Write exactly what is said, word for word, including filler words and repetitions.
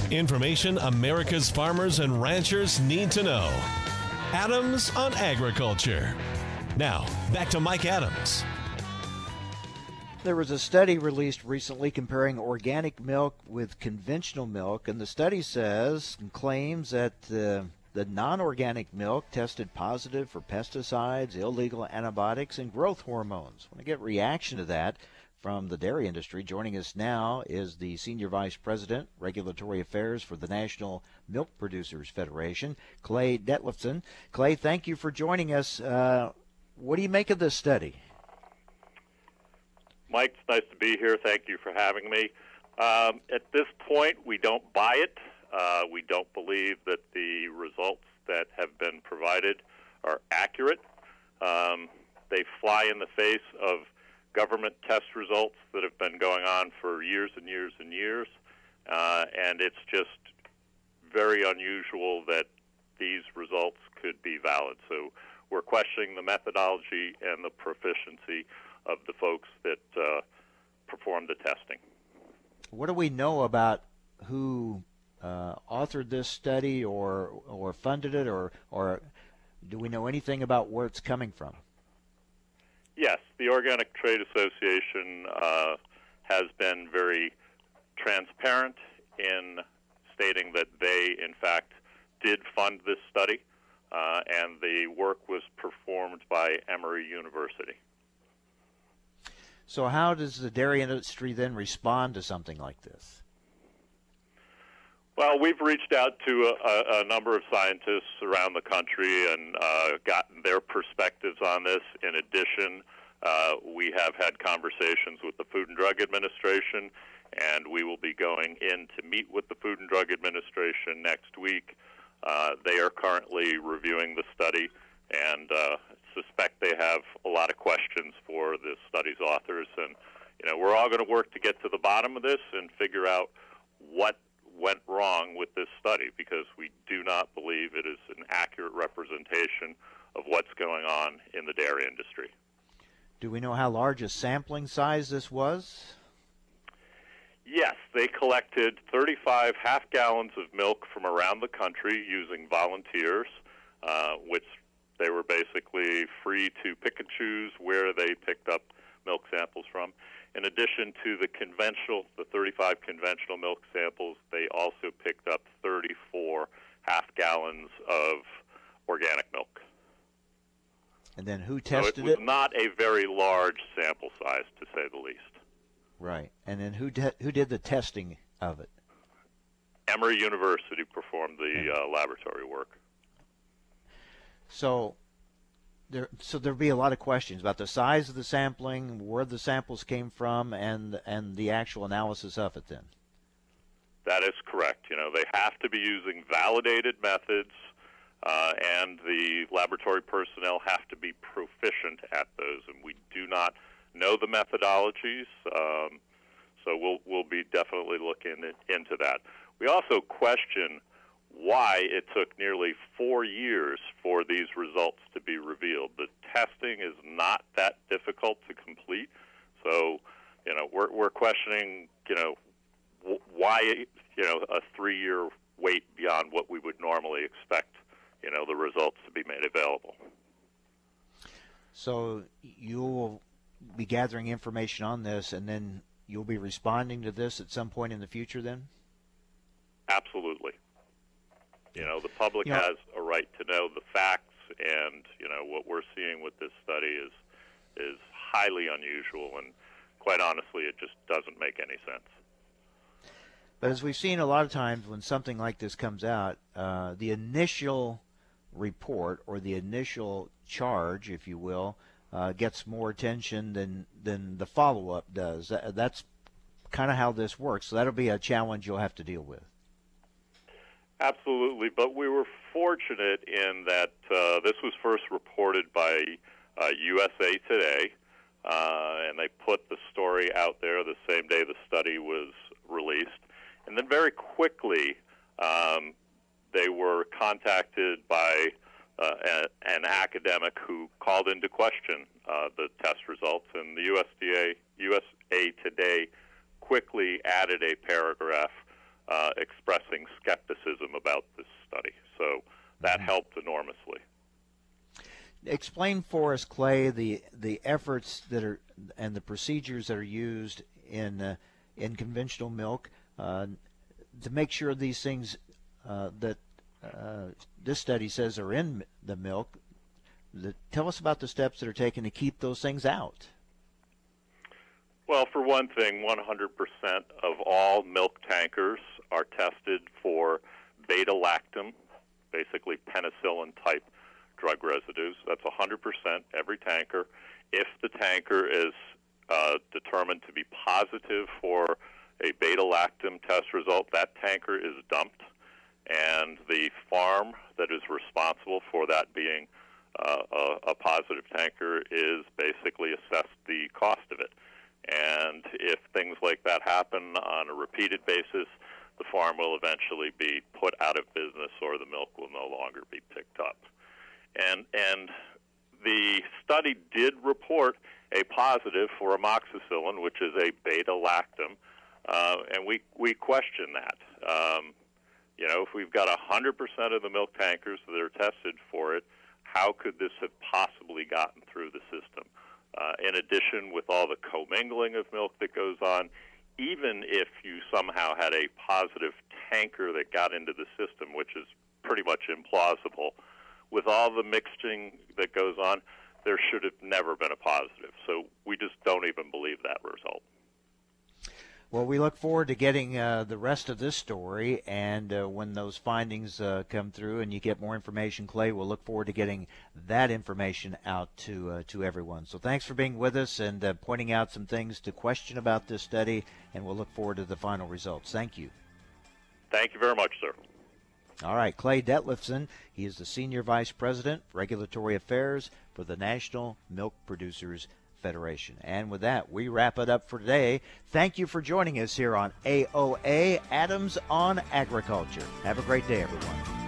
Information America's farmers and ranchers need to know. Adams on Agriculture. Now, back to Mike Adams. There was a study released recently comparing organic milk with conventional milk, and the study says and claims that uh, the non-organic milk tested positive for pesticides, illegal antibiotics, and growth hormones. When I get reaction to that from the dairy industry, joining us now is the Senior Vice President, Regulatory Affairs for the National Milk Producers Federation, Clay Detlefsen. Clay, thank you for joining us. Uh, what do you make of this study? Mike, it's nice to be here. Thank you for having me. Um, at this point, we don't buy it. Uh, we don't believe that the results that have been provided are accurate. Um, they fly in the face of government test results that have been going on for years and years and years, uh, and it's just very unusual that these results could be valid. So we're questioning the methodology and the proficiency of the folks that uh, performed the testing. What do we know about who uh, authored this study or or funded it, or or do we know anything about where it's coming from? Yes, the Organic Trade Association uh, has been very transparent in stating that they, in fact, did fund this study, uh, and the work was performed by Emory University. So how does the dairy industry then respond to something like this? Well, we've reached out to a, a number of scientists around the country and uh, gotten their perspectives on this. In addition, uh, we have had conversations with the Food and Drug Administration, and we will be going in to meet with the Food and Drug Administration next week. Uh, they are currently reviewing the study, and uh, suspect they have a lot of questions for the study's authors. And, you know, we're all going to work to get to the bottom of this and figure out what went wrong with this study, because we do not believe it is an accurate representation of what's going on in the dairy industry. Do we know how large a sampling size this was? Yes, they collected thirty-five half gallons of milk from around the country using volunteers, uh, which they were basically free to pick and choose where they picked up milk samples from. In addition to the conventional, the thirty-five conventional milk samples, they also picked up thirty-four half gallons of organic milk. And then who tested so it? was it? not a very large sample size, to say the least. Right. And then who de- who did the testing of it? Emory University performed the uh, laboratory work. So there, so there'll be a lot of questions about the size of the sampling, where the samples came from, and and the actual analysis of it. Then. That is correct. You know, they have to be using validated methods, uh, and the laboratory personnel have to be proficient at those. And we do not know the methodologies, um, so we'll we'll be definitely looking into that. We also question why it took nearly four years for these results to be revealed. The testing is not that difficult to complete, so you know we're we're questioning you know w- why you know a three-year wait beyond what we would normally expect you know the results to be made available. So you will be gathering information on this, and then you'll be responding to this at some point in the future. Then, absolutely. You know, the public you know, has a right to know the facts, and, you know, what we're seeing with this study is is highly unusual, and quite honestly, it just doesn't make any sense. But as we've seen a lot of times when something like this comes out, uh, the initial report or the initial charge, if you will, uh, gets more attention than, than the follow-up does. That, that's kind of how this works. So that'll be a challenge you'll have to deal with. Absolutely, but we were fortunate in that uh, this was first reported by uh, U S A Today, uh, and they put the story out there the same day the study was released. And then very quickly, um, they were contacted by uh, a, an academic who called into question uh, the test results, and the U S D A, U S A Today quickly added a paragraph Uh, expressing expressing skepticism about this study. So that helped enormously. Explain for us, Clay, the the efforts that are and the procedures that are used in uh, in conventional milk uh, to make sure these things uh, that uh, this study says are in the milk. The, tell us about the steps that are taken to keep those things out. Well, for one thing, one hundred percent of all milk tankers are tested for beta-lactam, basically penicillin-type drug residues. That's one hundred percent every tanker. If the tanker is uh, determined to be positive for a beta-lactam test result, that tanker is dumped, and the farm that is responsible for that being uh, a, a positive tanker is basically assessed the cost of it. And if things like that happen on a repeated basis, the farm will eventually be put out of business or the milk will no longer be picked up. And and the study did report a positive for amoxicillin, which is a beta-lactam, uh, and we, we question that. Um, you know, if we've got one hundred percent of the milk tankers that are tested for it, how could this have possibly gotten through the system? Uh, in addition, with all the commingling of milk that goes on, even if you somehow had a positive tanker that got into the system, which is pretty much implausible, with all the mixing that goes on, there should have never been a positive. So we just don't even believe that result. Well, we look forward to getting uh, the rest of this story, and uh, when those findings uh, come through and you get more information, Clay, we'll look forward to getting that information out to uh, to everyone. So thanks for being with us and uh, pointing out some things to question about this study, and we'll look forward to the final results. Thank you. Thank you very much, sir. All right, Clay Detlefsen, he is the Senior Vice President, Regulatory Affairs for the National Milk Producers Federation. And with that, we wrap it up for today. Thank you for joining us here on A O A, Adams on Agriculture. Have a great day, everyone.